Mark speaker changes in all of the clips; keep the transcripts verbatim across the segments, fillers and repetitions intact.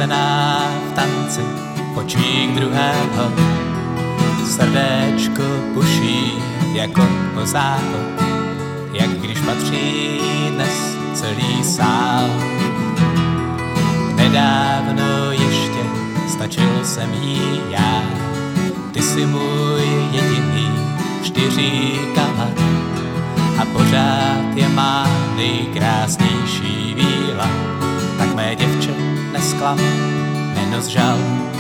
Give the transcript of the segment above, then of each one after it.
Speaker 1: ztracená v tanci v očích druhého. Srdéčko puší jako o závod, jak když patří dnes celý sál. Nedávno ještě stačil jsem jí já, ty jsi můj jediný čtyříkala a pořád je má nejkrásnější víla. Tak mé děvče nesklam, nenos žal.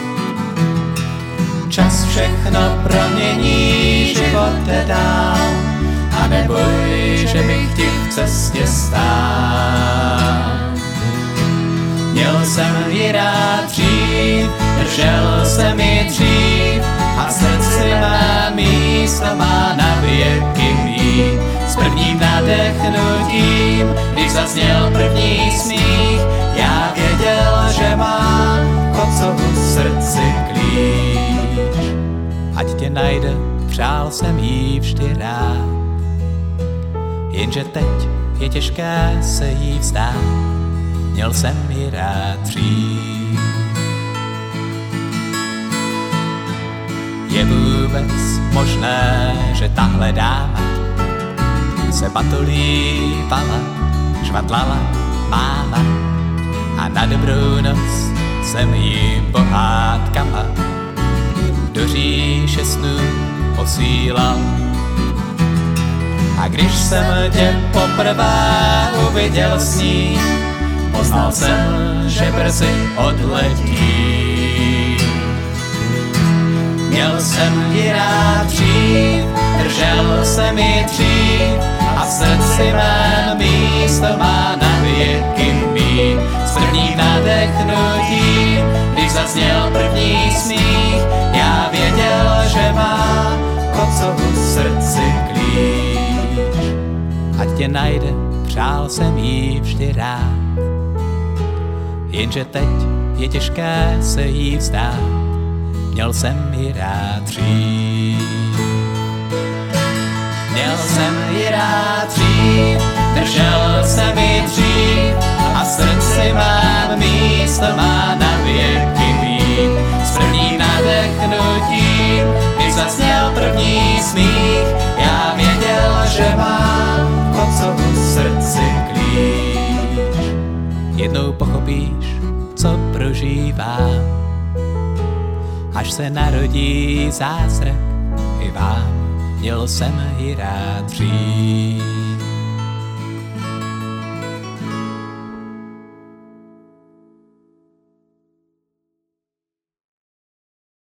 Speaker 1: Čas všechno promění, život jde dál a neboj, že bych ti v cestě stál. Měl jsem ji rád dřív, držel jsem ji dřív a v srdci má místo má na věky mít. S prvním nadechnutím, když zazněl první smích, já věděl, že má kocovu v srdci klíč. Ať tě najde, přál jsem jí vždy rád, jenže teď je těžké se jí vzdát. Měl jsem ji rád dřív. Je vůbec možné, že tahle dáma se batolívala, švatlala máma a na dobrou noc jsem ji pohádkama do říše snů posílal. A když jsem tě poprvé uviděl s ní, poznal jsem, že brzy odletí. Měl jsem ji rád dřív, držel jsem ji dřív a v srdci mém místo má na věky mít. S prvním nadechnutím, když zazněl první smích, já věděl, že má kocovu v srdci klíč. Ať tě najde, přál jsem jí vždy rád, jenže teď je těžké se jí vzdát. Měl jsem ji rád dřív. Měl jsem ji rád dřív, držel jsem ji dřív a v srdci mám místo má na věky mít. S prvním nadechnutím, když zazněl první smích, já věděl, že má kocovu v srdci klíč. Jednou pochopíš, co prožívám, až se narodí zázrak i vám. Měl jsem ji rád dřív.